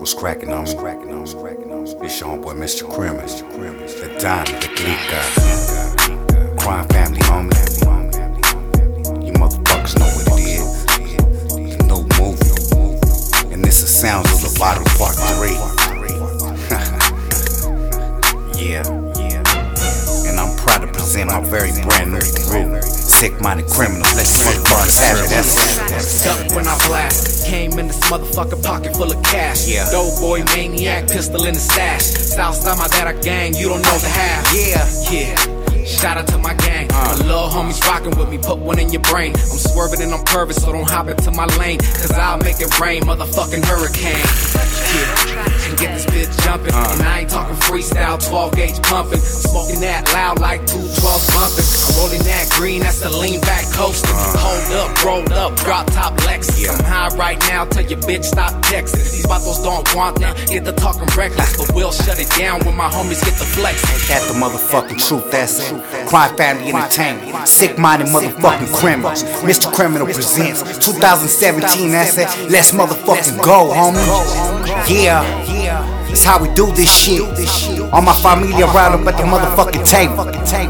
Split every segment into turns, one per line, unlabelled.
What's cracking on me? It's your homeboy, Mr. Criminal, the Don, the Glee guy. Crime family, homie. You motherfuckers know what it is. The new movie. And this is Sounds of the Bottle Part 3. Yeah. And I'm proud to present my very brand new group, Sick-Minded Criminals. Let's motherfuckers have it. That's
Stuck when I blast. Came in this motherfucker pocket full of cash.
Yeah.
Dope boy, maniac, pistol in the stash. Southside, my dad, a gang, you don't know the half.
Yeah.
Shout out to my gang. My little homies rockin' with me, put one in your brain. I'm swerving and I'm curving, so don't hop into my lane. Cause I'll make it rain, motherfucking hurricane. And get this bitch jumping. And I ain't talking freestyle, 12 gauge pumping. Smoking that loud like 212 bumping. I'm rolling that green, that's the lean back coasting. Hold up, rolled up, drop top Lexus. I'm high right now, tell your bitch stop texting. These bottles don't want that, get the talking reckless. But we'll shut it down when my homies get the flex.
Ain't that the motherfucking truth? That's it. Crime Family Entertainment, Sick-Minded motherfucking Criminals. Mr. Criminal presents 2017. That's it. Let's motherfucking go, homie. Yeah, that's how we do this shit. All my familia around up at the motherfucking table.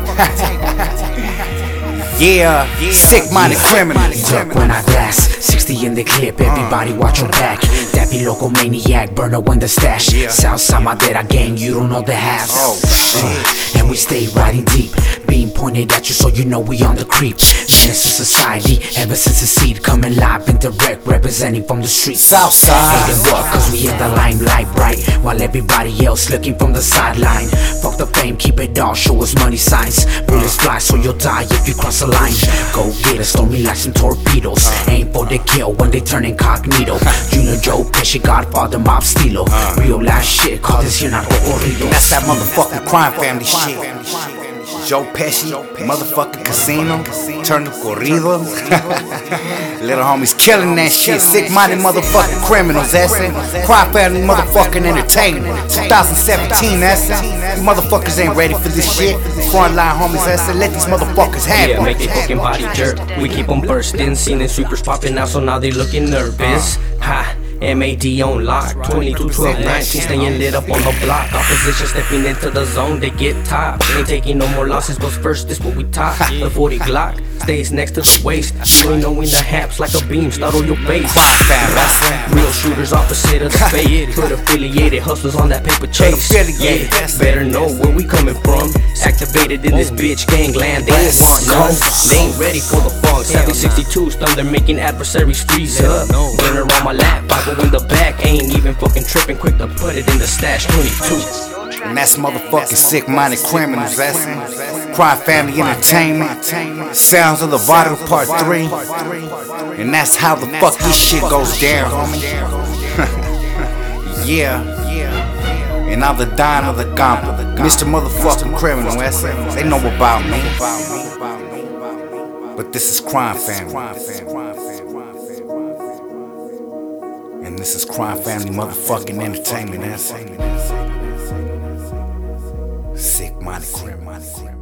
Yeah, Sick-Minded Criminals.
Duck when I blast, 60 in the clip, everybody watch your back. That be local maniac, burner when the stash. Southside Madera gang, you don't know the half. And we stay riding deep, being pointed at you so you know we on the creep. Menace to society, ever since the seed, coming live and direct, representing from the streets.
Southside.
Ain't what, cause we in the limelight bright, while everybody else looking from the sideline. Fuck the fame, keep it all, show us money signs. Bullets fly so you'll die if you cross the line. Go get us, storm me like some torpedoes. Aim for the kill when they turn incognito. Junior Joe Pesci, Godfather, Mob Stilo. Real life shit, call this here narco corrido.
That's that motherfucking Crime Family shit. Joe Pesci, motherfucking Casino, turn to corrido. Little homies killing that shit. Sick-Minded motherfucking Criminals, that's it. Crime Family motherfucking Entertainment, 2017, that's it. You motherfuckers ain't ready for this shit. Frontline homies, that's it. Let these motherfuckers have
Yeah,
it.
make they fucking body jerk. We keep them bursting, seen the sweepers popping out, so now they looking nervous. Ha. MAD on lock, 22, 12, 19, staying lit up on the block. Opposition stepping into the zone, they get top. Ain't taking no more losses, but first this what we top. The 40 Glock stays next to the waist. You ain't knowing the haps like a beam, startle your base. Real shooters opposite of the fake. Put affiliated hustlers on that paper chase. Yeah, better know where we coming from. Activated in this bitch gangland, they ain't want no. They ain't ready for the funk. 762's thunder making adversaries freeze up. Burn around my lap, Bible in the back, ain't even fucking tripping. Quick to put it in the stash. 22.
And that's motherfucking Sick-Minded Criminals, that's it. Crime Family Entertainment, Sounds of the Bottle Part 3. And that's how the fuck this shit goes down, homie. Yeah. And I'm the Don of the Gauntlet, Mr. Motherfucking Criminal, that's it. They know about me. But this is Crime Family. And this is Crime Family motherfucking Entertainment, that's it. Sick-Minded Criminals.